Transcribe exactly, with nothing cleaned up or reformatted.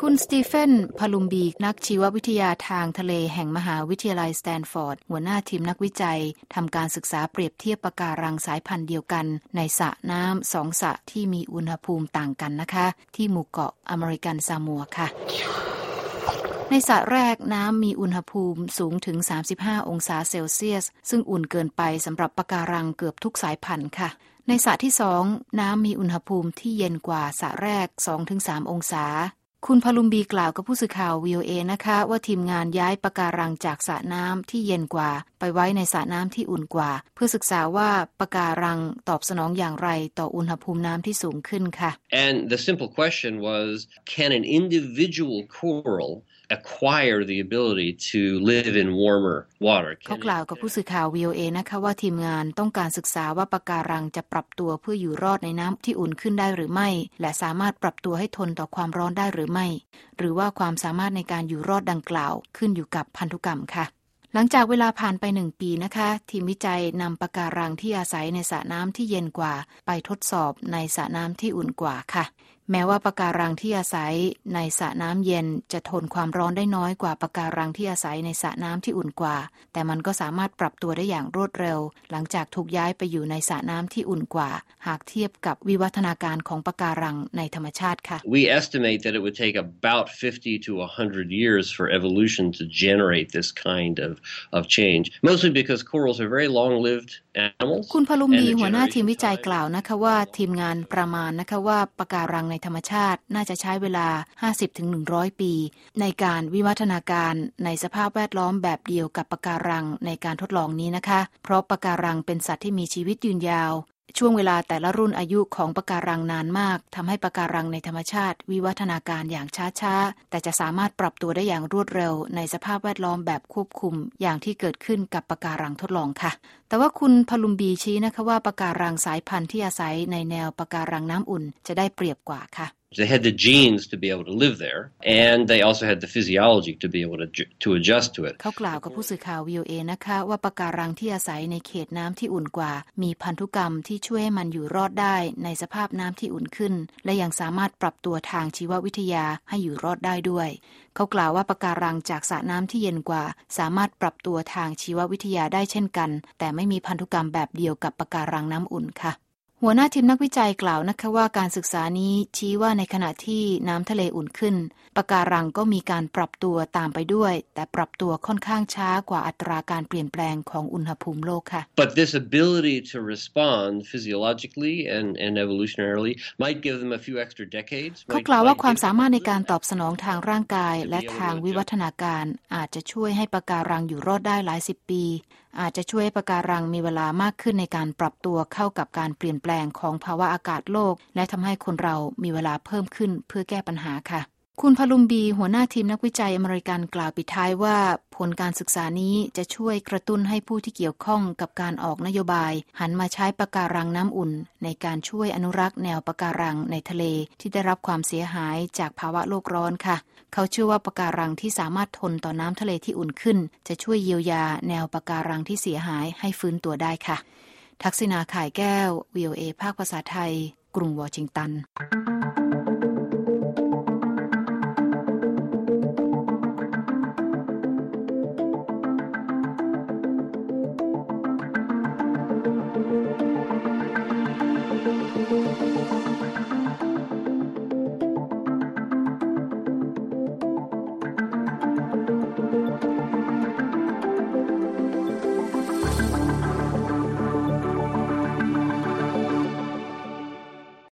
คุณสตีเฟนพาลุมบีนักชีววิทยาทางทะเลแห่งมหาวิทยาลัยสแตนฟอร์ดหัวหน้าทีมนักวิจัยทำการศึกษาเปรียบเทียบปะการังสายพันธุ์เดียวกันในสระน้ำสองสระที่มีอุณหภูมิต่างกันนะคะที่หมู่เกาะอเมริกันซามัวค่ะในสระแรกน้ำมีอุณหภูมิสูงถึงสามสิบห้าองศาเซลเซียสซึ่งอุ่นเกินไปสำหรับปะการังเกือบทุกสายพันธุ์ค่ะในสระที่สองน้ำมีอุณหภูมิที่เย็นกว่าสระแรก สองถึงสาม องศาคุณพาลุมบีกล่าวกับผู้สื่อข่าว วี โอ เอ นะคะว่าทีมงานย้ายปะการังจากสระน้ำที่เย็นกว่าไปไว้ในสระน้ำที่อุ่นกว่าเพื่อศึกษาว่าปะการังตอบสนองอย่างไรต่ออุณหภูมิน้ำที่สูงขึ้นค่ะ And the simple question was, can an individual coral acquire the ability to live in warmer water? เขากล่าวกับผู้สื่อข่าว วี โอ เอ นะคะว่าทีมงานต้องการศึกษาว่าปะการังจะปรับตัวเพื่ออยู่รอดในน้ำที่อุ่นขึ้นได้หรือไม่และสามารถปรับตัวให้ทนต่อความร้อนได้หรือไม่หรือว่าความสามารถในการอยู่รอดดังกล่าวขึ้นอยู่กับพันธุกรรมค่ะหลังจากเวลาผ่านไปหนึ่งปีนะคะทีมวิจัยนำปะการังที่อาศัยในสระน้ำที่เย็นกว่าไปทดสอบในสระน้ำที่อุ่นกว่าค่ะแม้ว่าปะการังที่อาศัยในสระน้ำเย็นจะทนความร้อนได้น้อยกว่าปะการังที่อาศัยในสระน้ำที่อุ่นกว่าแต่มันก็สามารถปรับตัวได้อย่างรวดเร็วหลังจากถูกย้ายไปอยู่ในสระน้ำที่อุ่นกว่าหากเทียบกับวิวัฒนาการของปะการังในธรรมชาติค่ะ We estimate that it would take about fifty to one hundred years for evolution to generate this kind of of change mostly because corals are very long-lived animals คุณพาลุมบีหัวหน้าทีมวิจัยกล่าวนะคะว่าทีมงานประมาณนะคะว่าปะการังในธรรมชาติน่าจะใช้เวลา ห้าสิบถึงหนึ่งร้อย ปีในการวิวัฒนาการในสภาพแวดล้อมแบบเดียวกับปะการังในการทดลองนี้นะคะเพราะปะการังเป็นสัตว์ที่มีชีวิตยืนยาวช่วงเวลาแต่ละรุ่นอายุของปะการังนานมากทำให้ปะการังในธรรมชาติวิวัฒนาการอย่างช้าๆแต่จะสามารถปรับตัวได้อย่างรวดเร็วในสภาพแวดล้อมแบบควบคุมอย่างที่เกิดขึ้นกับปะการังทดลองค่ะแต่ว่าคุณพาลุมบีชี้นะคะว่าปะการังสายพันธุ์ที่อาศัยในแนวปะการังน้ำอุ่นจะได้เปรียบกว่าค่ะ They had the genes to be able to live there, and they also had the physiology to be able to to adjust to it. เขากล่าวกับผู้สื่อข่าว วี โอ เอ นะคะว่าปะการังที่อาศัยในเขตน้ำที่อุ่นกว่ามีพันธุกรรมที่ช่วยให้มันอยู่รอดได้ในสภาพน้ำที่อุ่นขึ้นและยังสามารถปรับตัวทางชีววิทยาให้อยู่รอดได้ด้วยเขากล่าวว่าปะการังจากสระน้ำที่เย็นกว่าสามารถปรับตัวทางชีววิทยาได้เช่นกันแต่ไม่มีพันธุกรรมแบบเดียวกับปะการังน้ำอุ่นค่ะหัวหน้าทีมนักวิจัยกล่าวนะคะว่าการศึกษานี้ชี้ว่าในขณะที่น้ำทะเลอุ่นขึ้นปะการังก็มีการปรับตัวตามไปด้วยแต่ปรับตัวค่อนข้างช้ากว่าอัตราการเปลี่ยนแปลงของอุณหภูมิโลกค่ะ But this ability to respond physiologically and and evolutionarily might give them a few extra decades เขากล่าวว่าความสามารถในการตอบสนองทางร่างกายและทางวิวัฒนาการอาจจะช่วยให้ปะการังอยู่รอดได้หลายสิบปีอาจจะช่วยให้ปะการังมีเวลามากขึ้นในการปรับตัวเข้ากับการเปลี่ยนแปลงของภาวะอากาศโลกและทำให้คนเรามีเวลาเพิ่มขึ้นเพื่อแก้ปัญหาค่ะคุณพาลุมบีหัวหน้าทีมนักวิจัยอเมริกันกล่าวปิดท้ายว่าผลการศึกษานี้จะช่วยกระตุ้นให้ผู้ที่เกี่ยวข้องกับการออกนโยบายหันมาใช้ปะการังน้ำอุ่นในการช่วยอนุรักษ์แนวปะการังในทะเลที่ได้รับความเสียหายจากภาวะโลกร้อนค่ะเขาเชื่อว่าปะการังที่สามารถทนต่อน้ำทะเลที่อุ่นขึ้นจะช่วยเยียวยาแนวปะการังที่เสียหายให้ฟื้นตัวได้ค่ะทักษิณา ข่ายแก้ว วี โอ เอ ภาคภาษาไทยกรุงวอชิงตัน